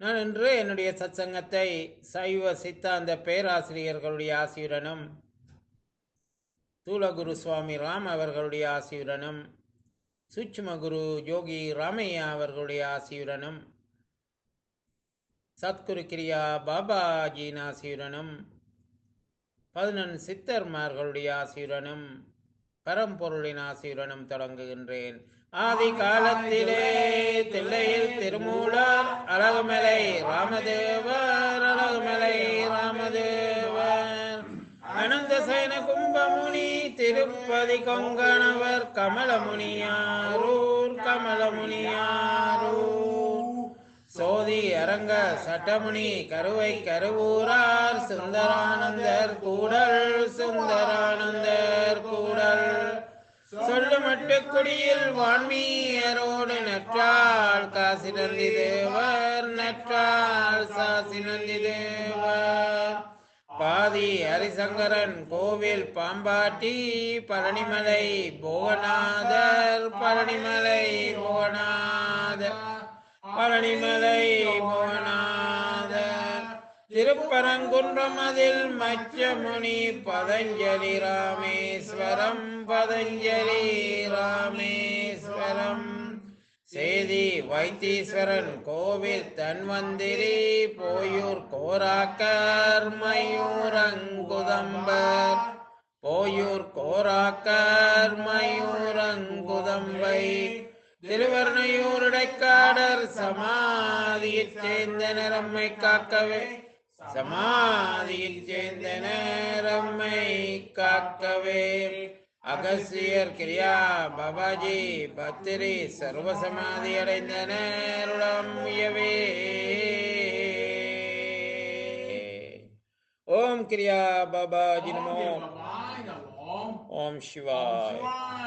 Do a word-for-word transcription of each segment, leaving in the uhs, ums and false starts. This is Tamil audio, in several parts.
நான் இன்று என்னுடைய சத்சங்கத்தை சைவ சித்தாந்த பேராசிரியர்களுடைய ஆசியுடனும் தூலகுரு சுவாமி ராம் அவர்களுடைய ஆசியுடனும் சூட்சும குரு யோகி ராமையா அவர்களுடைய ஆசியுடனும் சத்குரு கிரியா பாபாஜியின் ஆசியுடனும் பதினொன்று சித்தர்மார்களுடைய ஆசியுடனும் பரம்பொருளின் ஆசியுடனும் தொடங்குகின்றேன். ஆதி காலத்திலே தில்லையில் திருமூலர் அழகுமலை ராமதேவர் அழகுமலை ராமதேவர் அனந்த சைன கும்பமுனி திருப்பதி கொங்கணவர் கமலமுனியாரூர் கமலமுனியாரூர் சோதி அரங்க சட்டமுனி கருவை கருவூரார் சுந்தரானந்தர் கூடல் சுந்தரானந்தர் கூடல் சொல்லு மட்டு குடியில் வான்மீயரோடு நற்றாள் காசி நந்தி தேவர் நற்றாள் சாசி நந்தி தேவர் பாதி ஹரிசங்கரன் கோவில் பாம்பாட்டி பழனிமலை போகநாதர் பழனிமலை போகநாதர் பழனிமலை போகநாதர் திருப்பரங்குன்றம் அதில் மச்சமுனி பதஞ்சலி ராமேஸ்வரம் பதஞ்சலி ராமேஸ்வரம் சேதி வைத்தீஸ்வரன் கோவில் தன்வந்திரி போயூர் கோராக்கர் மயூரங்குதம்பர் போயூர் கோராக்கர் மயூரங்குதம்பை திருவர்ணையூருடைக்காடர் சமாதியைச் சேர்ந்த நிறம்மை காக்கவே சமாதியில் சேர்ந்த நேரம்மை காக்கவே அகசியர் கிரியா பாபாஜி பத்திரி சர்வசமாதி அடைந்த நேருடம் உயவே. ஓம் கிரியா பாபாஜி நமோ. ஓம் சிவாய்.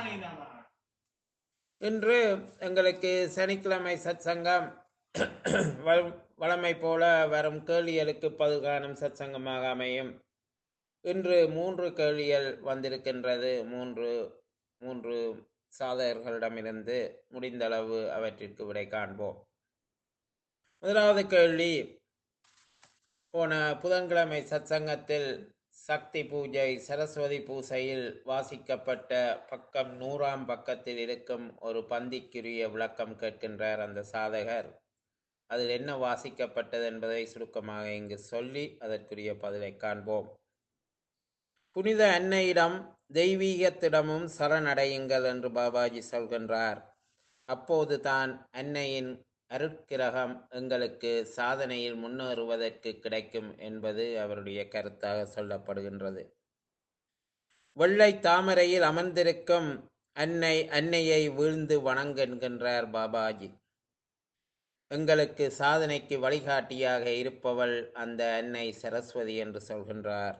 இன்று எங்களுக்கு சனிக்கிழமை சத்சங்கம் வழமை போல வரும் கேள்விகளுக்கு பதில்காணும் சத்சங்கமாக அமையும். இன்று மூன்று கேள்விகள் வந்திருக்கின்றது. மூன்று மூன்று சாதகர்களிடமிருந்து முடிந்தளவு அவற்றிற்கு விடை காண்போம். முதலாவது கேள்வி, போன புதன்கிழமை சத்சங்கத்தில் சக்தி பூஜை சரஸ்வதி பூசையில் வாசிக்கப்பட்ட பக்கம் நூறாம் பக்கத்தில் இருக்கும் ஒரு பந்திக்குரிய விளக்கம் கேட்கின்றார் அந்த சாதகர். அதில் என்ன வாசிக்கப்பட்டது என்பதை சுருக்கமாக இங்கு சொல்லி அதற்குரிய பதிலை காண்போம். புனித அன்னையிடம் தெய்வீகத்திடமும் சரணடையுங்கள் என்று பாபாஜி சொல்கின்றார். அப்போது தான் அன்னையின் அருட்கிரகம் எங்களுக்கு சாதனையில் முன்னேறுவதற்கு கிடைக்கும் என்பது அவருடைய கருத்தாக சொல்லப்படுகின்றது. வெள்ளை தாமரையில் அமர்ந்திருக்கும் அன்னை அன்னையை வீழ்ந்து வணங்குகின்றார் பாபாஜி. எங்களுக்கு சாதனைக்கு வழிகாட்டியாக இருப்பவள் அந்த அன்னை சரஸ்வதி என்று சொல்கின்றார்.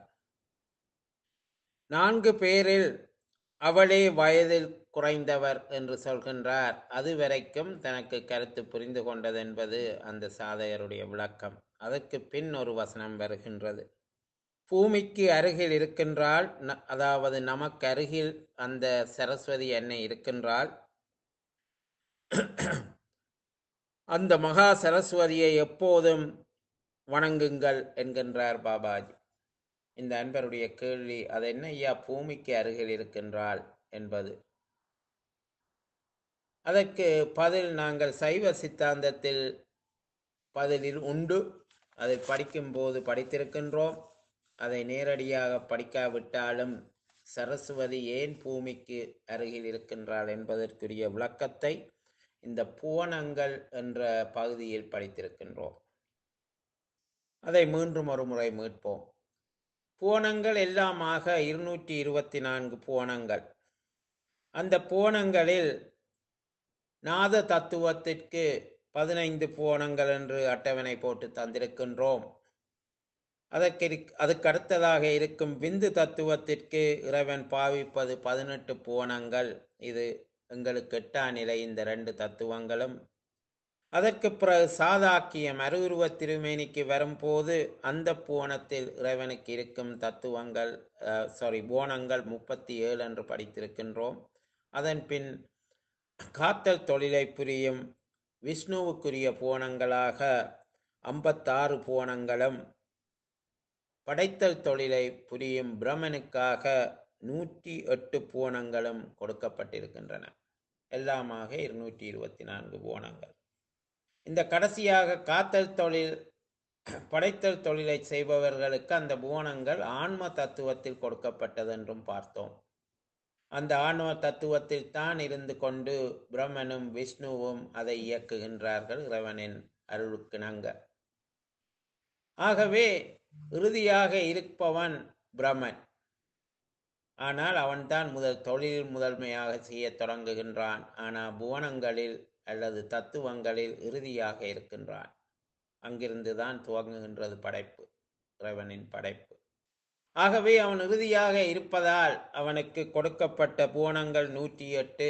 நான்கு பேரில் அவளே வயதில் குறைந்தவர் என்று சொல்கின்றார். அதுவரைக்கும் தனக்கு கருத்து புரிந்து கொண்டது என்பது அந்த சாதகருடைய விளக்கம். அதற்கு பின் ஒரு வசனம் வருகின்றது. பூமிக்கு அருகில் இருக்கின்றாள், அதாவது நமக்கு அருகில் அந்த சரஸ்வதி அன்னை இருக்கின்றாள். அந்த மகா சரஸ்வதியை எப்போதும் வணங்குங்கள் என்கின்றார் பாபாஜி. இந்த அன்பருடைய கேள்வி, அது என்ன ஐயா பூமிக்கு அருகில் இருக்கின்றாள் என்பது? அதற்கு பதில் நாங்கள் சைவ சித்தாந்தத்தில் பதிலில் உண்டு. அதை படிக்கும்போது படித்திருக்கின்றோம். அதை நேரடியாக படிக்காவிட்டாலும் சரஸ்வதி ஏன் பூமிக்கு அருகில் இருக்கின்றாள் என்பதற்குரிய விளக்கத்தை இந்த புவனங்கள் என்ற பகுதியில் படித்திருக்கின்றோம். அதை மீண்டும் ஒரு முறை மீட்போம். புவனங்கள் எல்லாமாக இருநூற்றி இருபத்தி நான்கு புவனங்கள். அந்த புவனங்களில் நாத தத்துவத்திற்கு பதினைந்து புவனங்கள் என்று அட்டவணை போட்டு தந்திருக்கின்றோம். அதற்கு அதுக்கு அடுத்ததாக இருக்கும் விந்து தத்துவத்திற்கு இறைவன் பாவிப்பது பதினெட்டு புவனங்கள். இது எங்களுக்கு எட்டாம் நிலை இந்த ரெண்டு தத்துவங்களும். அதற்கு பிறகு சாதாக்கியம் அருவுருவ திருமேனிக்கு வரும்போது அந்த புவனத்தில் இறைவனுக்கு இருக்கும் தத்துவங்கள் சாரி புவனங்கள் முப்பத்தி ஏழு என்று படித்திருக்கின்றோம். அதன் பின் காத்தல் தொழிலை புரியும் விஷ்ணுவுக்குரிய புவனங்களாக ஐம்பத்தாறு புவனங்களும் படைத்தல் தொழிலை புரியும் பிரமனுக்காக நூற்றி எட்டு புவனங்களும் கொடுக்கப்பட்டிருக்கின்றன. எல்லாமாக இருநூற்றி இருபத்தி நான்கு புவனங்கள். இந்த கடைசியாக காத்தல் தொழில் படைத்தல் தொழிலை செய்பவர்களுக்கு அந்த புவனங்கள் ஆன்ம தத்துவத்தில் கொடுக்கப்பட்டது என்றும் பார்த்தோம். அந்த ஆன்ம தத்துவத்தில் தான் இருந்து கொண்டு பிரம்மனும் விஷ்ணுவும் அதை இயக்குகின்றார்கள் இறைவனின் அருளுக்கிணங்க. ஆகவே இறுதியாக இருப்பவன் பிரம்மன். ஆனால் அவன்தான் முதல் தொழில் முதன்மையாக செய்ய தொடங்குகின்றான். ஆனால் புவனங்களில் அல்லது தத்துவங்களில் இறுதியாக இருக்கின்றான். அங்கிருந்துதான் துவங்குகின்றது படைப்பு, இறைவனின் படைப்பு. ஆகவே அவன் இறுதியாக இருப்பதால் அவனுக்கு கொடுக்கப்பட்ட புவனங்கள் நூற்றி எட்டு.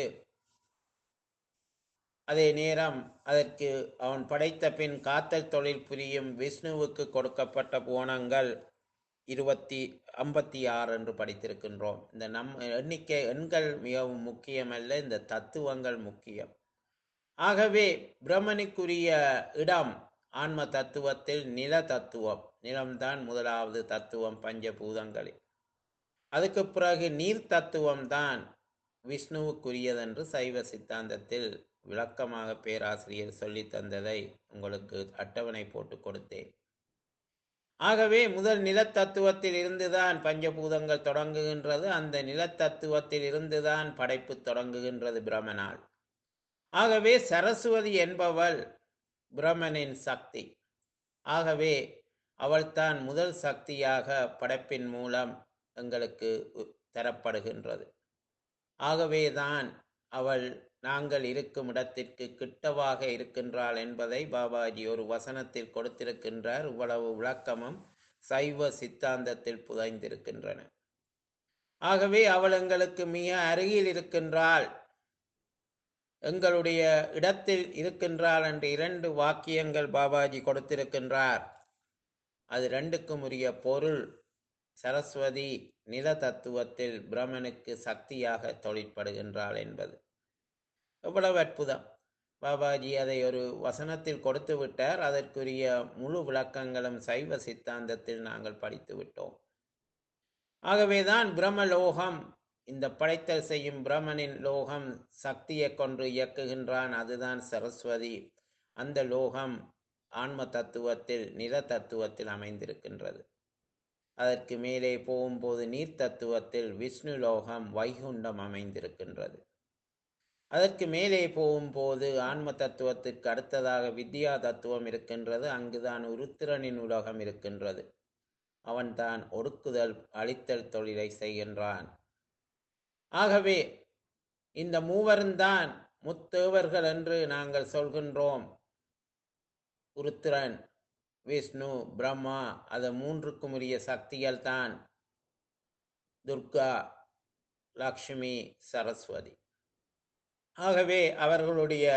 அதே நேரம் அதற்கு அவன் படைத்த பின் காத்தல் தொழில் புரியும் விஷ்ணுவுக்கு கொடுக்கப்பட்ட புவனங்கள் இருபத்தி ஐம்பத்தி ஆறு என்று படித்திருக்கின்றோம். இந்த நம் எண்ணிக்கை எண்கள் மிகவும் முக்கியமல்ல, இந்த தத்துவங்கள் முக்கியம். ஆகவே பிரம்மனுக்குரிய இடம் ஆன்ம தத்துவத்தில் நில தத்துவம். நிலம்தான் முதலாவது தத்துவம் பஞ்சபூதங்களில். அதுக்கு பிறகு நீர் தத்துவம் தான் விஷ்ணுவுக்குரியதென்று சைவ சித்தாந்தத்தில் விளக்கமாக பேராசிரியர் சொல்லி தந்ததை உங்களுக்கு அட்டவணை போட்டு கொடுத்தேன். ஆகவே முதல் நிலத்தத்துவத்தில் இருந்துதான் பஞ்சபூதங்கள் தொடங்குகின்றது. அந்த நிலத்தத்துவத்தில் இருந்துதான் படைப்பு தொடங்குகின்றது பிரமனால். ஆகவே சரஸ்வதி என்பவள் பிரமனின் சக்தி. ஆகவே அவள்தான் முதல் சக்தியாக படைப்பின் மூலம் எங்களுக்கு தரப்படுகின்றது. ஆகவேதான் அவள் நாங்கள் இருக்கும் இடத்திற்கு கிட்டவாக இருக்கின்றாள் என்பதை பாபாஜி ஒரு வசனத்தில் கொடுத்திருக்கின்றார். இவ்வளவு விளக்கமும் சைவ சித்தாந்தத்தில் புதைந்திருக்கின்றன. ஆகவே அவள் எங்களுக்கு மிக அருகில் இருக்கின்றாள், எங்களுடைய இடத்தில் இருக்கின்றாள் என்று இரண்டு வாக்கியங்கள் பாபாஜி கொடுத்திருக்கின்றார். அது ரெண்டுக்கும் உரிய பொருள் சரஸ்வதி நில தத்துவத்தில் பிரம்மனுக்கு சக்தியாக தொழிற்படுகின்றாள் என்பது. எவ்வளவு அற்புதம்! பாபாஜி அதை ஒரு வசனத்தில் கொடுத்து விட்டார். அதற்குரிய முழு விளக்கங்களும் சைவ சித்தாந்தத்தில் நாங்கள் படித்து விட்டோம். ஆகவேதான் பிரம்மலோகம், இந்த படைத்தல் செய்யும் பிரம்மனின் லோகம் சக்தியை கொண்டு இயக்குகின்றான். அதுதான் சரஸ்வதி. அந்த லோகம் ஆன்ம தத்துவத்தில் நில தத்துவத்தில் அமைந்திருக்கின்றது. அதற்கு மேலே போகும்போது நீர் தத்துவத்தில் விஷ்ணு லோகம் வைகுண்டம் அமைந்திருக்கின்றது. அதற்கு மேலே போகும்போது ஆன்ம தத்துவத்திற்கு அடுத்ததாக வித்யா தத்துவம் இருக்கின்றது. அங்குதான் உருத்திரனின் உலகம் இருக்கின்றது. அவன்தான் ஒடுக்குதல் அழித்தல் தொழிலை செய்கின்றான். ஆகவே இந்த மூவருந்தான் முத்தேவர்கள் என்று நாங்கள் சொல்கின்றோம். உருத்திரன், விஷ்ணு, பிரம்மா, அது மூன்றுக்கும் உரிய சக்திகள் தான் துர்கா, லக்ஷ்மி, சரஸ்வதி. ஆகவே அவர்களுடைய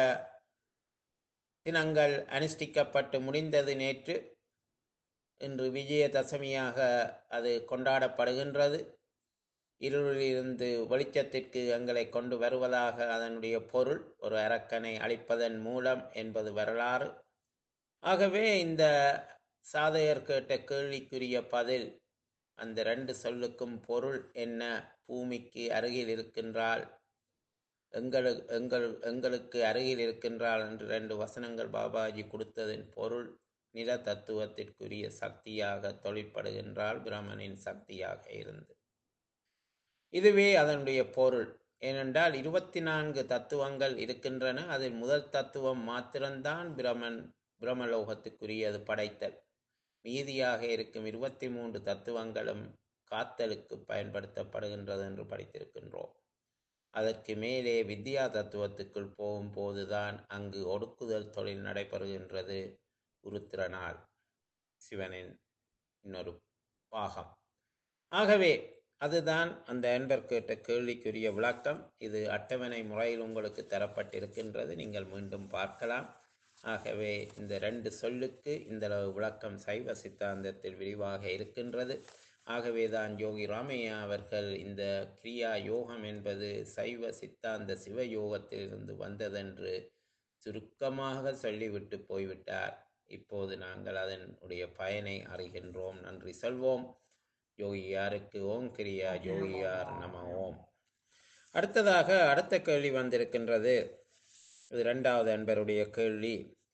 தினங்கள் அனுஷ்டிக்கப்பட்டு முடிந்தது நேற்று. இன்று விஜயதசமியாக அது கொண்டாடப்படுகின்றது. இருளிலிருந்து வெளிச்சத்திற்கு எங்களை கொண்டு வருவதாக அதனுடைய பொருள், ஒரு அரக்கனை அழிப்பதன் மூலம் என்பது வரலாறு. ஆகவே இந்த சாதையர் கேட்ட கேள்விக்குரிய பதில், அந்த ரெண்டு சொல்லுக்கும் பொருள் என்ன? பூமிக்கு அருகில் இருக்கின்றாள், எங்களு எங்கள் எங்களுக்கு அருகில் இருக்கின்றாள் என்று ரெண்டு வசனங்கள் பாபாஜி கொடுத்ததின் பொருள், நில தத்துவத்திற்குரிய சக்தியாக தொழிற்படுகின்றாள் பிரம்மனின் சக்தியாக இருந்து. இதுவே அதனுடைய பொருள். ஏனென்றால் இருபத்தி நான்கு தத்துவங்கள் இருக்கின்றன. அதில் முதல் தத்துவம் மாத்திரம்தான் பிரமன் பிரம்மலோகத்துக்குரியது படைத்தல். மீதியாக இருக்கும் இருபத்தி மூன்று தத்துவங்களும் காத்தலுக்கு பயன்படுத்தப்படுகின்றது என்று படித்திருக்கின்றோம். அதற்கு மேலே வித்யா தத்துவத்துக்குள் போகும்போதுதான் அங்கு ஒடுக்குதல் தொழில் நடைபெறுகின்றது. உருத்திரனால், சிவனின் இன்னொரு பாகம். ஆகவே அதுதான் அந்த அன்பர் கேட்ட கேள்விக்குரிய விளக்கம். இது அட்டவணை முறையில் உங்களுக்கு தரப்பட்டிருக்கின்றது, நீங்கள் மீண்டும் பார்க்கலாம். ஆகவே இந்த ரெண்டு சொல்லுக்கு இந்த விளக்கம் சைவ சித்தாந்தத்தில் விரிவாக இருக்கின்றது. ஆகவேதான் யோகி ராமையா அவர்கள் இந்த கிரியா யோகம் என்பது சைவ சித்தாந்த சிவ யோகத்திலிருந்து வந்ததென்று சுருக்கமாக சொல்லிவிட்டு போய்விட்டார். இப்போது நாங்கள் அதனுடைய பயனை அறிகின்றோம். நன்றி சொல்வோம். யோகியாருக்கு ஓம் கிரியா யோகியார் நம ஓம். அடுத்ததாக அடுத்த கேள்வி வந்திருக்கின்றது. இது இரண்டாவது அன்பருடைய கேள்வி.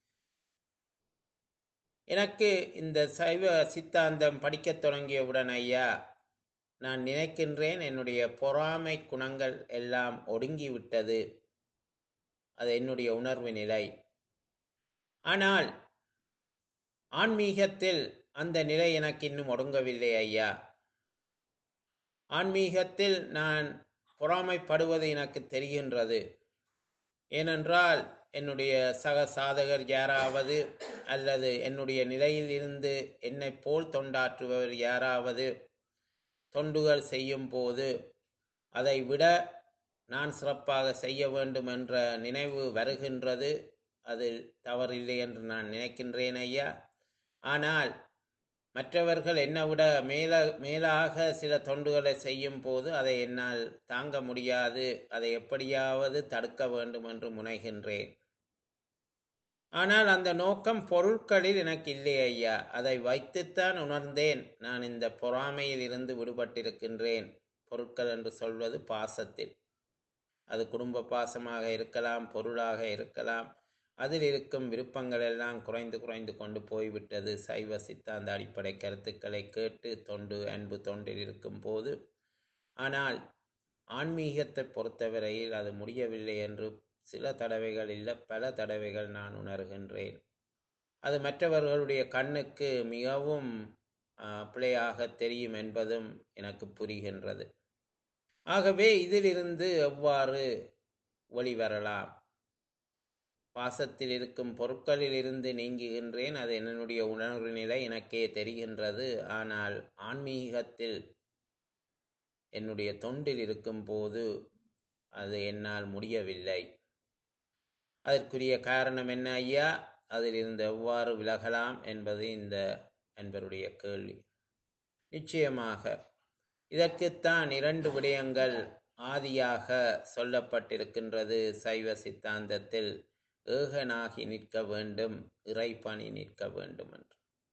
எனக்கு இந்த சைவ சித்தாந்தம் படிக்கத் தொடங்கியவுடன் ஐயா, நான் நினைக்கின்றேன் என்னுடைய பொறாமை குணங்கள் எல்லாம் ஒடுங்கிவிட்டது. அது என்னுடைய உணர்வு நிலை. ஆனால் ஆன்மீகத்தில் அந்த நிலை எனக்கு இன்னும் ஒடுங்கவில்லை ஐயா. ஆன்மீகத்தில் நான் பொறாமைப்படுவது எனக்கு தெரிகின்றது. ஏனென்றால் என்னுடைய சக சாதகர் யாராவது அல்லது என்னுடைய நிலையில் இருந்து என்னை போல் தொண்டாற்றுபவர் யாராவது தொண்டுகள் செய்யும் போது அதை விட நான் சிறப்பாக செய்ய வேண்டும் என்ற நினைவு வருகின்றது. அதில் தவறில்லை என்று நான் நினைக்கின்றேன் ஐயா. ஆனால் மற்றவர்கள் என்னை விட மேல மேலாக சில தொண்டுகளை செய்யும் போது அதை என்னால் தாங்க முடியாது. அதை எப்படியாவது தடுக்க வேண்டும் என்று முனைகின்றேன். ஆனால் அந்த நோக்கம் பொருட்களில் எனக்கு இல்லை ஐயா. அதை வைத்துத்தான் உணர்ந்தேன் நான் இந்த பொறாமையில் இருந்து விடுபட்டிருக்கின்றேன். பொருட்கள் என்று சொல்வது பாசத்தில், அது குடும்ப பாசமாக இருக்கலாம், பொருளாக இருக்கலாம். அதில் இருக்கும் விருப்பங்கள் எல்லாம் குறைந்து குறைந்து கொண்டு போய்விட்டது. சைவ சித்தாந்த அடிப்படை கருத்துக்களை கேட்டு தொண்டு அன்பு தொண்டில் இருக்கும் போது. ஆனால் ஆன்மீகத்தை பொறுத்தவரையில் அது முடியவில்லை என்று சில தடவைகள் இல்லை, பல தடவைகள் நான் உணர்கின்றேன். அது மற்றவர்களுடைய கண்ணுக்கு மிகவும் பிழையாக தெரியும் என்பதும் எனக்கு புரிகின்றது. ஆகவே இதிலிருந்து எவ்வாறு வெளிவரலாம்? பாசத்தில் இருக்கும் பொருட்களில் இருந்து நீங்குகின்றேன். அது என்னுடைய உணர்வு நிலை, எனக்கே தெரிகின்றது. ஆனால் ஆன்மீகத்தில் என்னுடைய தொண்டில் இருக்கும் போது அது என்னால் முடியவில்லை. அதற்குரிய காரணம் என்ன ஐயா? அதிலிருந்து எவ்வாறு விலகலாம் என்பது இந்த அன்பருடைய கேள்வி. நிச்சயமாக இதற்குத்தான் இரண்டு விடயங்கள் ஆதியாக சொல்லப்பட்டிருக்கின்றது சைவ சித்தாந்தத்தில். ஏகனாகி நிற்க வேண்டும், இறைபணி நிற்க வேண்டும் என்று.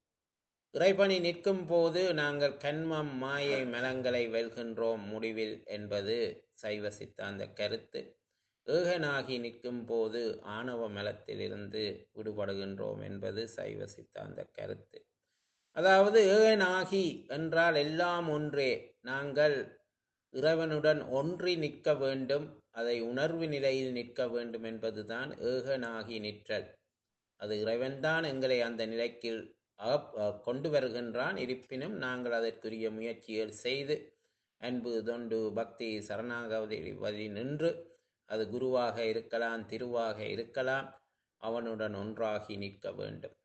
இறைபணி நிற்கும் போது நாங்கள் கண்மம் மாயை மலங்களை வெல்கின்றோம் முடிவில் என்பது சைவ சித்தாந்த கருத்து. ஏகனாகி நிற்கும் போது ஆணவ மலத்திலிருந்து விடுபடுகின்றோம் என்பது சைவ சித்தாந்த கருத்து. அதாவது ஏகனாகி என்றால் எல்லாம் ஒன்றே. நாங்கள் இறைவனுடன் ஒன்றி நிற்க வேண்டும், அதை உணர்வு நிலையில் நிற்க வேண்டும் என்பதுதான் ஏகனாகி நிற்றல். அது இறைவன்தான் எங்களை அந்த நிலைக்கு கொண்டு வருகின்றான். இருப்பினும் நாங்கள் அதற்குரிய முயற்சிகள் செய்து அன்பு தொண்டு பக்தி சரணாகதி வழி நின்று, அது குருவாக இருக்கலாம், திருவாக இருக்கலாம், அவனுடன் ஒன்றாகி நிற்க வேண்டும்.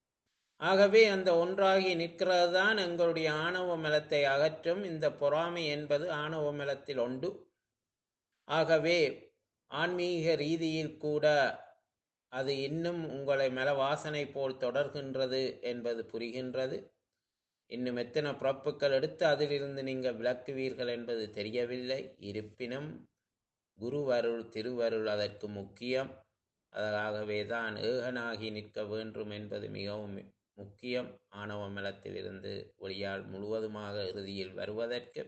ஆகவே அந்த ஒன்றாகி நிற்கிறது தான் எங்களுடைய ஆணவ மலத்தை அகற்றும். இந்த பொறாமை என்பது ஆணவ மலத்தில் உண்டு. ஆகவே ஆன்மீக ரீதியில் கூட அது இன்னும் உங்களை மல வாசனை போல் தொடர்கின்றது என்பது புரிகின்றது. இன்னும் எத்தனை பிறப்புகள் எடுத்து அதிலிருந்து நீங்கள் விளக்குவீர்கள் என்பது தெரியவில்லை. இருப்பினும் குருவருள் திருவருள் அதற்கு முக்கியம். அதற்காகவே தான் ஏகனாகி நிற்க வேண்டும் என்பது மிகவும் முக்கியம். ஆணவ மலத்தில் இருந்து ஒளியால் முழுவதுமாக இறுதியில் வருவதற்கு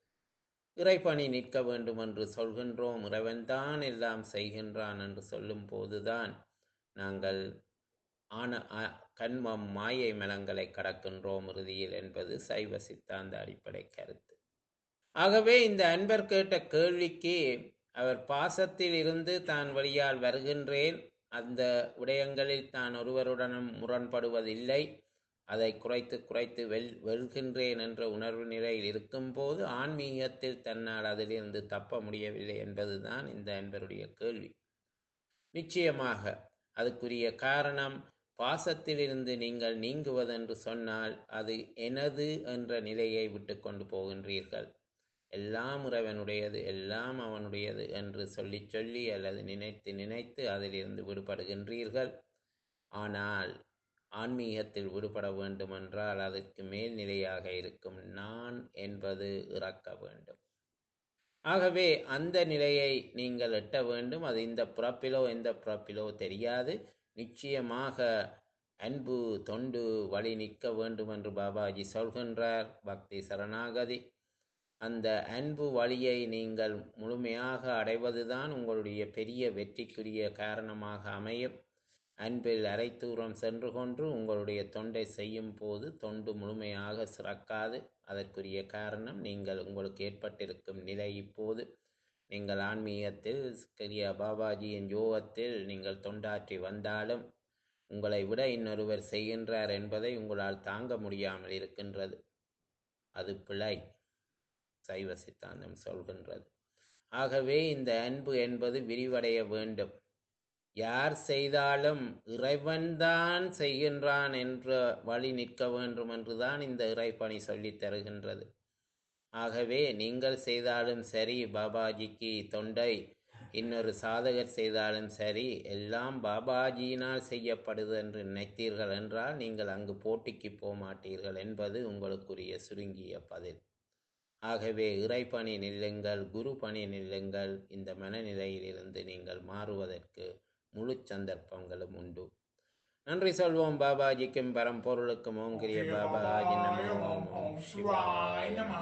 இறைபணி நிற்க வேண்டும் என்று சொல்கின்றோம். இறைவன்தான் எல்லாம் செய்கின்றான் என்று சொல்லும் போதுதான் நாங்கள் ஆன கண்மம் மாயை மலங்களை கடக்கின்றோம் இறுதியில் என்பது சைவ சித்தாந்த அடிப்படை கருத்து. ஆகவே இந்த அன்பர் கேட்ட கேள்விக்கு அவர் பாசத்தில் இருந்து தான் வழியால் வருகின்றேன், அந்த விடயங்களில் தான் ஒருவருடனும் முரண்படுவதில்லை, அதை குறைத்து குறைத்து வெல் வெல்கின்றேன் என்ற உணர்வு நிலையில் இருக்கும் போது ஆன்மீகத்தில் தன்னால் அதிலிருந்து தப்ப முடியவில்லை என்பதுதான் இந்த அன்பருடைய கேள்வி. நிச்சயமாக அதுக்குரிய காரணம் பாசத்திலிருந்து நீங்கள் நீங்குவதென்று சொன்னால் அது எனது என்ற நிலையை விட்டு கொண்டு போகின்றீர்கள். எல்லாம் இறைவனுடையது, எல்லாம் அவனுடையது என்று சொல்லி சொல்லி அல்லது நினைத்து நினைத்து அதிலிருந்து விடுபடுகின்றீர்கள். ஆனால் ஆன்மீகத்தில் விடுபட வேண்டும் என்றால் அதற்கு மேல்நிலையாக இருக்கும் நான் என்பது இறக்க வேண்டும். ஆகவே அந்த நிலையை நீங்கள் எட்ட வேண்டும். அது இந்த பிறப்பிலோ எந்த பிறப்பிலோ தெரியாது. நிச்சயமாக அன்பு தொண்டு வழி நிற்க வேண்டும் என்று பாபாஜி சொல்கின்றார். பக்தி சரணாகதி. அந்த அன்பு வழியை நீங்கள் முழுமையாக அடைவதுதான் உங்களுடைய பெரிய வெற்றிக்குரிய காரணமாக அமையும். அன்பில் அரை தூரம் சென்று கொண்டு உங்களுடைய தொண்டை செய்யும் போது தொண்டு முழுமையாக சிறக்காது. அதற்குரிய காரணம் நீங்கள் உங்களுக்கு ஏற்பட்டிருக்கும் நிலை. இப்போது நீங்கள் ஆன்மீகத்தில் கிரியா பாபாஜியின் யோகத்தில் நீங்கள் தொண்டாற்றி வந்தாலும் உங்களை விட இன்னொருவர் செய்கின்றார் என்பதை உங்களால் தாங்க முடியாமல் இருக்கின்றது. அது பிழை, சைவ சித்தாந்தம் சொல்கின்றது. ஆகவே இந்த அன்பு என்பது விரிவடைய வேண்டும். யார் செய்தாலும் இறைவன்தான் செய்கின்றான் என்ற வழி நிற்க வேண்டும் என்றுதான் இந்த இறைப்பணி சொல்லித் தருகின்றது. ஆகவே நீங்கள் செய்தாலும் சரி, பாபாஜிக்கு தொண்டை இன்னொரு சாதகர் செய்தாலும் சரி, எல்லாம் பாபாஜியினால் செய்யப்படுது என்று நினைத்தீர்கள் என்றால் நீங்கள் அங்கு போட்டிக்கு போக மாட்டீர்கள் என்பது உங்களுக்குரிய சுருங்கிய பதில். ஆகவே இறைப்பணி நில்லுங்கள், குரு பணி நில்லுங்கள். இந்த மனநிலையிலிருந்து நீங்கள் மாறுவதற்கு முழு சந்தர்ப்பங்களும் உண்டு. நன்றி சொல்வோம் பாபாஜிக்கும் பரம்பொருளுக்கும். ஓம் கிரிய பாபாஜி நமோ. ஓம் சிவாய நமோ.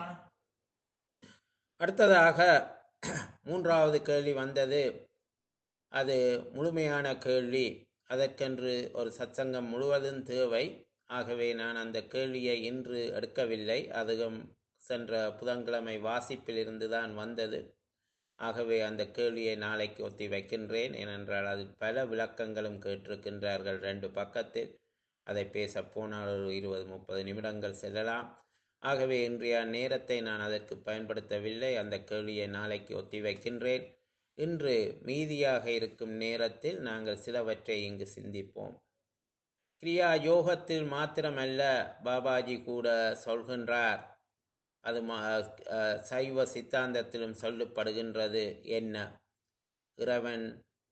அடுத்ததாக மூன்றாவது கேள்வி வந்தது. அது முழுமையான கேள்வி. அதற்கென்று ஒரு சத்சங்கம் முழுவதும் தேவை. ஆகவே நான் அந்த கேள்வியை இன்று எடுக்கவில்லை. அதுவும் சென்ற புதன்கிழமை வாசிப்பில் இருந்து தான் வந்தது. ஆகவே அந்த கேள்வியை நாளைக்கு ஒத்தி வைக்கின்றேன். ஏனென்றால் அதில் பல விளக்கங்களும் கேட்டிருக்கின்றார்கள் ரெண்டு பக்கத்தில். அதை பேச போனால் ஒரு இருபது முப்பது நிமிடங்கள் செல்லலாம். ஆகவே இன்றைய நேரத்தை நான் அதற்கு பயன்படுத்தவில்லை. அந்த கேள்வியை நாளைக்கு ஒத்தி வைக்கின்றேன். இன்று மீதியாக இருக்கும் நேரத்தில் நாங்கள் சிலவற்றை இங்கு சிந்திப்போம். கிரியா யோகத்தில் மாத்திரமல்ல, பாபாஜி கூட சொல்கின்றார், அது சைவ சித்தாந்தத்திலும் சொல்லப்படுகின்றது. என்ன? இறைவன்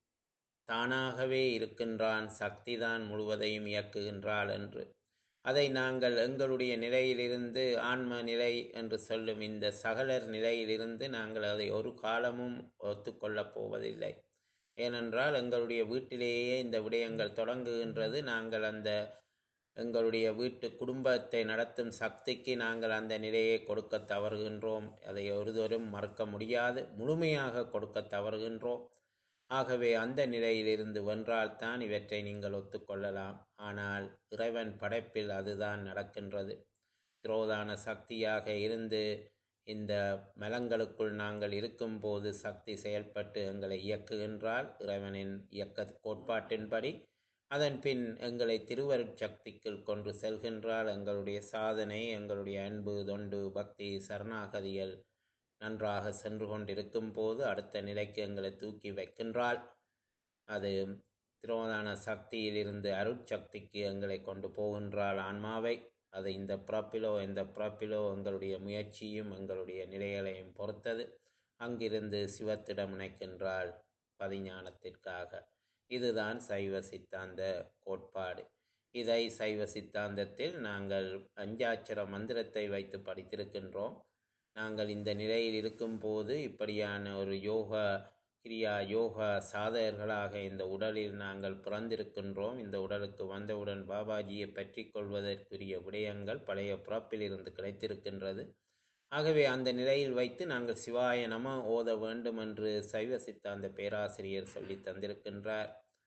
தானாகவே இருக்கின்றான், சக்திதான் முழுவதையும் இயக்குகின்றாள் என்று. அதை நாங்கள் எங்களுடைய நிலையிலிருந்து, ஆன்ம நிலை என்று சொல்லும் இந்த சகலர் நிலையிலிருந்து நாங்கள் அதை ஒரு காலமும் ஒத்துக்கொள்ளப் போவதில்லை. ஏனென்றால் எங்களுடைய வீட்டிலேயே இந்த விடயங்கள் தொடங்குகின்றது. நாங்கள் அந்த எங்களுடைய வீட்டு குடும்பத்தை நடத்தும் சக்திக்கு நாங்கள் அந்த நிலையை கொடுக்க தவறுகின்றோம். அதை ஒருதொரும் மறுக்க முடியாது. முழுமையாக கொடுக்க தவறுகின்றோம். ஆகவே அந்த நிலையிலிருந்து வென்றால்தான் இவற்றை நீங்கள் ஒத்துக்கொள்ளலாம். ஆனால் இறைவன் படைப்பில் அதுதான் நடக்கின்றது. திரோதான சக்தியாக இருந்து இந்த மலங்களுக்குள் நாங்கள் இருக்கும்போது சக்தி செயல்பட்டு எங்களை இயக்குகின்றால் இறைவனின் இயக்க கோட்பாட்டின்படி. அதன் பின் எங்களை திருவருட் சக்திக்குள் கொண்டு செல்கின்றால் எங்களுடைய சாதனை, எங்களுடைய அன்பு, தொண்டு, பக்தி, சரணாகதிகள் நன்றாக சென்று கொண்டிருக்கும் போது அடுத்த நிலைக்கு எங்களை தூக்கி வைக்கின்றாள். அது திரோதான சக்தியிலிருந்து அருட்சக்திக்கு எங்களை கொண்டு போகின்றாள் ஆன்மாவை. அது இந்த பிறப்பிலோ இந்த பிறப்பிலோ எங்களுடைய முயற்சியும் எங்களுடைய நிலைகளையும் பொறுத்தது. அங்கிருந்து சிவத்திடம் இணைக்கின்றாள் பதிஞானத்திற்காக. இதுதான் சைவ சித்தாந்த கோட்பாடு. இதை சைவ சித்தாந்தத்தில் நாங்கள் பஞ்சாட்சர மந்திரத்தை வைத்து படித்திருக்கின்றோம். நாங்கள் இந்த நிலையில் இருக்கும் போது இப்படியான ஒரு யோகா கிரியா யோகா சாதகர்களாக இந்த உடலில் நாங்கள் பிறந்திருக்கின்றோம். இந்த உடலுக்கு வந்தவுடன் பாபாஜியை பற்றி கொள்வதற்குரிய விடயங்கள் பழைய பிறப்பில் இருந்து கிடைத்திருக்கின்றது. ஆகவே அந்த நிலையில் வைத்து நாங்கள் சிவாய நம ஓத வேண்டும் என்று சைவ சித்தாந்த பேராசிரியர் சொல்லி தந்திருக்கின்றார்.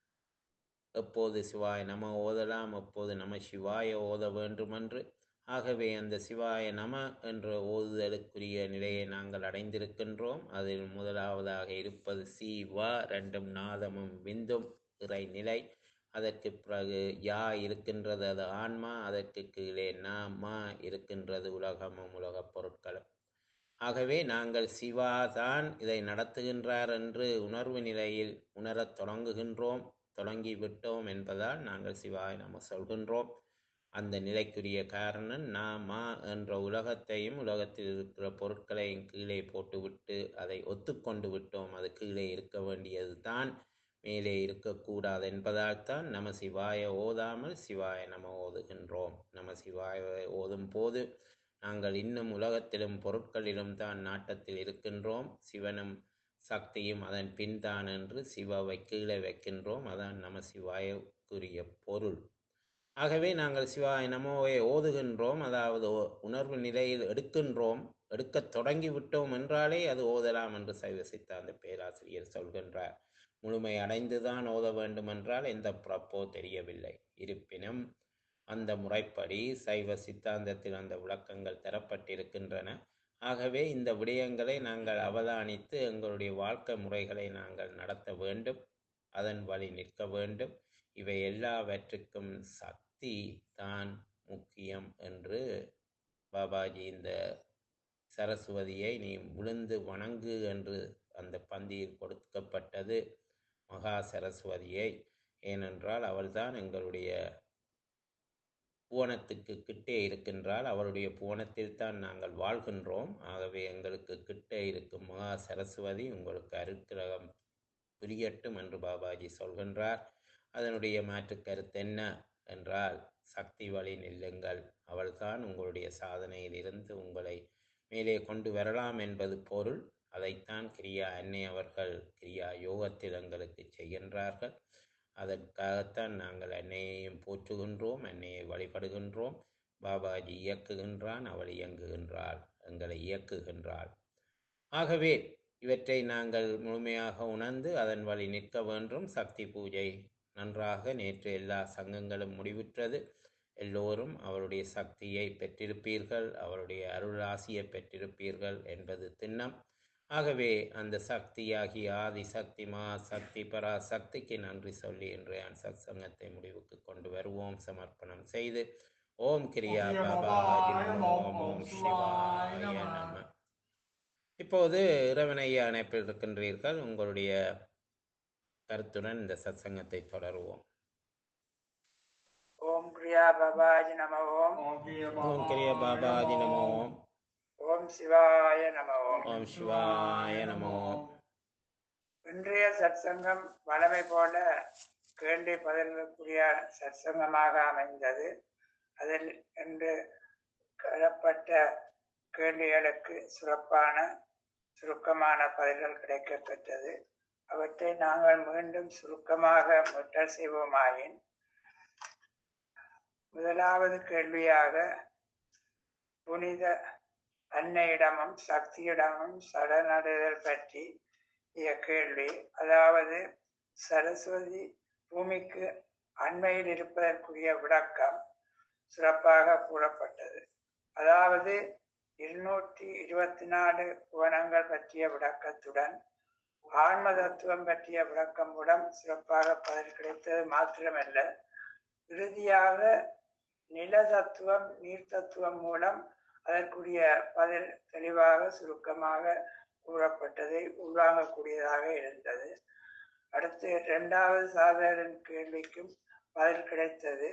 எப்போது சிவாய நம ஓதலாம், எப்போது நம சிவாய ஓத வேண்டும் என்று. ஆகவே அந்த சிவாய நம என்ற ஓதுதலுக்குரிய நிலையை நாங்கள் அடைந்திருக்கின்றோம். அதில் முதலாவதாக இருப்பது சிவா, ரெண்டும் நாதமும் விந்தும் இறை நிலை. அதற்கு பிறகு யா இருக்கின்றது, அது ஆன்மா. அதற்கு கீழே நாமா இருக்கின்றது, உலகமும் உலகப் பொருட்களும். ஆகவே நாங்கள் சிவா தான் இதை நடத்துகின்றார் என்று உணர்வு நிலையில் உணரத் தொடங்குகின்றோம், தொடங்கி விட்டோம் என்பதால் நாங்கள் சிவாய நம சொல்கின்றோம். அந்த நிலைக்குரிய காரணம் நாமா என்ற உலகத்தையும் உலகத்தில் இருக்கிற பொருட்களையும் கீழே போட்டுவிட்டு அதை ஒத்துக்கொண்டு விட்டோம். அது கீழே இருக்க வேண்டியது தான், மேலே இருக்கக்கூடாது என்பதால் தான் நம சிவாய ஓதாமல் சிவாய நம ஓதுகின்றோம். நம சிவாய ஓதும் போது நாங்கள் இன்னும் உலகத்திலும் பொருட்களிலும் தான் நாட்டத்தில் இருக்கின்றோம். சிவனும் சக்தியும் அதன் பின்தான் என்று சிவாவை கீழே வைக்கின்றோம். அதான் நம சிவாயக்குரிய பொருள். ஆகவே நாங்கள் சிவாய நமோவை ஓதுகின்றோம், அதாவது ஓ- உணர்வு நிலையில் எடுக்கின்றோம், எடுக்கத் தொடங்கி விட்டோம் என்றாலே அது ஓதலாம் என்று சைவ சித்தாந்த பேராசிரியர் சொல்கின்றார். முழுமை அடைந்துதான் ஓத வேண்டும் என்றால் எந்த பிறப்போ தெரியவில்லை. இருப்பினும் அந்த முறைப்படி சைவ சித்தாந்தத்தில் அந்த விளக்கங்கள் தரப்பட்டிருக்கின்றன. ஆகவே இந்த விடயங்களை நாங்கள் அவதானித்து எங்களுடைய வாழ்க்கை முறைகளை நாங்கள் நடத்த வேண்டும், அதன் வழி நிற்க வேண்டும். இவை எல்லாவற்றுக்கும் சக்தி தான் முக்கியம் என்று பாபாஜி இந்த சரஸ்வதியை நீ விழுந்து வணங்கு என்று அந்த பந்தியில் கொடுக்கப்பட்டது மகா சரஸ்வதியை. ஏனென்றால் அவள்தான் எங்களுடைய புவனத்துக்கு கிட்டே இருக்கின்றால், அவருடைய புவனத்தில் தான் நாங்கள் வாழ்கின்றோம். ஆகவே எங்களுக்கு கிட்டே இருக்கும் மகா சரஸ்வதி உங்களுக்கு அருக்கிரகம் புரியட்டும் என்று பாபாஜி சொல்கின்றார். அதனுடைய மாற்று கருத்து என்ன என்றால், சக்தி வழி நில்லுங்கள், அவள்தான் உங்களுடைய சாதனையில் இருந்து உங்களை மேலே கொண்டு வரலாம் என்பது பொருள். அதைத்தான் கிரியா அன்னை அவர்கள் கிரியா யோகத்தில் எங்களுக்கு செய்கின்றார்கள். அதற்காகத்தான் நாங்கள் அன்னையையும் போற்றுகின்றோம், அன்னையை வழிபடுகின்றோம். பாபாஜி இயக்குகின்றான், அவள் இயங்குகின்றாள், எங்களை இயக்குகின்றாள். ஆகவே இவற்றை நாங்கள் முழுமையாக உணர்ந்து அதன் வழி நிற்க வேண்டும். சக்தி பூஜை நன்றாக நேற்று எல்லா சங்கங்களும் முடிவுற்றது. எல்லோரும் அவருடைய சக்தியை பெற்றிருப்பீர்கள், அவருடைய அருளாசியை பெற்றிருப்பீர்கள் என்பது திண்ணம். ஆகவே அந்த சக்தியாகிய ஆதி சக்தி மா சக்தி பராசக்திக்கு நன்றி சொல்லி இன்றைய சத் சங்கத்தை முடிவுக்கு கொண்டு வருவோம். சமர்ப்பணம் செய்து ஓம் கிரியா பாபாஜி நமோ, ஓம் சிவாய நம. இப்போது இறைவனையா அணைப்பில் இருக்கின்றீர்கள். உங்களுடைய கருத்துடன் இந்த சத்சங்கத்தை தொடருவோம். ஓம் கிரியா பாபாஜி நம ஓம். ஓம் கிரியா பாபாஜி நமோ, ஓம் சிவாய நம ஓம். ஓம் சிவாய நமோ. இன்றைய சத்சங்கம் வளமை போல கேள்வி பதில்களுக்குரிய சத்சங்கமாக அமைந்தது. அதில் இன்று கலப்பட்ட கேள்விகளுக்கு சிறப்பான சுருக்கமான பதில்கள் கிடைக்க பெற்றது. அவற்றை நாங்கள் மீண்டும் சுருக்கமாக முற்றல் செய்வோமாயின், முதலாவது கேள்வியாக புனித அன்னையிடமும் சக்தியிடமும் சரணடைதல் பற்றி கேள்வி. அதாவது சரஸ்வதி பூமிக்கு அண்மையில் இருப்பதற்குரிய விளக்கம் சிறப்பாக கூறப்பட்டது. அதாவது இருநூற்றி இருபத்தி நாலு புவனங்கள் பற்றிய விளக்கத்துடன் ஆன்ம தத்துவம் பற்றிய விளக்கம் மூலம் சிறப்பாக பதில் கிடைத்தது மாத்திரமல்ல, இறுதியாக நில தத்துவம் நீர் தத்துவம் மூலம் அதற்குரிய பதில் தெளிவாக சுருக்கமாக கூறப்பட்டதை உள்வாங்கக்கூடியதாக இருந்தது. அடுத்து இரண்டாவது சாதகரின் கேள்விக்கும் பதில் கிடைத்தது.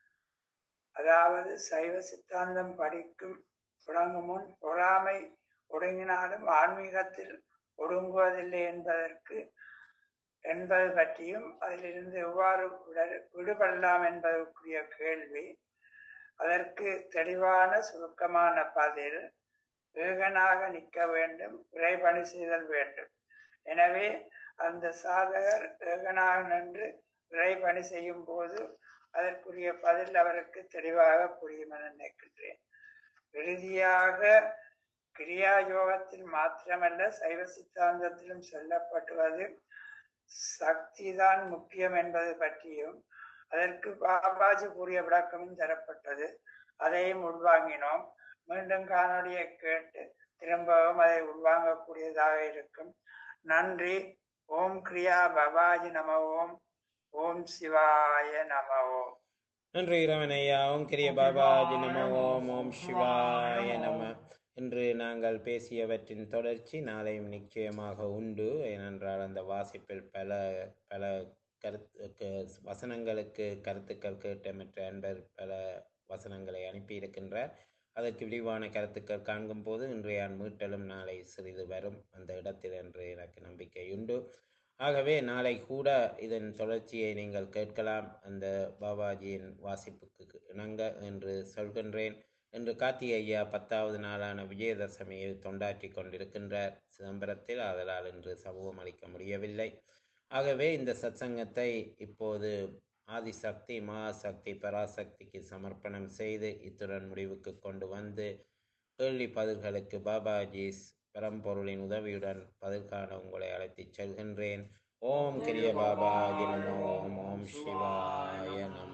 அதாவது சைவ சித்தாந்தம் படிக்கும் தொடங்கும் முன் பொறாமை ஒடுங்கினாலும் ஆன்மீகத்தில் ஒடுங்குவதில்லை என்பதற்கு என்பது பற்றியும் அதிலிருந்து எவ்வாறு விடுபடலாம் என்பதற்குரிய கேள்வி. அதற்கு தெளிவான சுருக்கமான பதில், ஏகனாக நிற்க வேண்டும், இறைபணி செய்தல் வேண்டும். எனவே அந்த சாதகர் ஏகனாக நின்று இறைபணி செய்யும் போது அதற்குரிய பதில் அவருக்கு தெளிவாக புரியும் என நினைக்கின்றேன். இறுதியாக கிரியா யோகத்தில் மாத்திரமல்ல சைவ சித்தாந்தத்திலும் சொல்லப்பட்டுவது சக்தி தான் முக்கியம் என்பது பற்றியும் அதற்கு பாபாஜி கூறிய விளக்கமும் தரப்பட்டது. அதையும் உள்வாங்கினோம். மீண்டும் காணொலியை கேட்டு திரும்பவும் அதை உள்வாங்கக்கூடியதாக இருக்கும். நன்றி. ஓம் கிரியா பாபாஜி நம ஓம். ஓம் சிவாய நம ஓம். நன்றி இறைவனையா. ஓம் கிரிய பாபாஜி நம ஓம். ஓம் சிவாய நம. இன்று நாங்கள் பேசியவற்றின் தொடர்ச்சி நாளையும் நிச்சயமாக உண்டு. ஏனென்றால் அந்த வாசிப்பில் பல பல கருத்து வசனங்களுக்கு கருத்துக்கள் கேட்டமற்ற அன்பர் பல வசனங்களை அனுப்பியிருக்கின்றார். அதற்கு விரிவான கருத்துக்கள் காண்கும் போது இன்றைய மீட்டலும் நாளை சிறிது வரும் அந்த இடத்தில் என்று எனக்கு நம்பிக்கையுண்டு. ஆகவே நாளை கூட இதன் தொடர்ச்சியை நீங்கள் கேட்கலாம், அந்த பாபாஜியின் வாசிப்புக்கு இணங்க என்று சொல்கின்றேன். இன்று கார்த்திகை ஐயா பத்தாவது நாளான விஜயதசமியில் தொண்டாற்றி கொண்டிருக்கின்றார் சிதம்பரத்தில். ஆதலால் இன்று சமூகம் அளிக்க முடியவில்லை. ஆகவே இந்த சத்சங்கத்தை இப்போது ஆதிசக்தி மகாசக்தி பராசக்திக்கு சமர்ப்பணம் செய்து இத்துடன் முடிவுக்கு கொண்டு வந்து கேள்வி பதில்களுக்கு பாபாஜி பரம்பொருளின் உதவியுடன் பதில் காண உங்களை அழைத்துச் செல்கின்றேன். ஓம் கிரிய பாபாஜி நமோ ஓம் ஓம் சிவாய நமோ.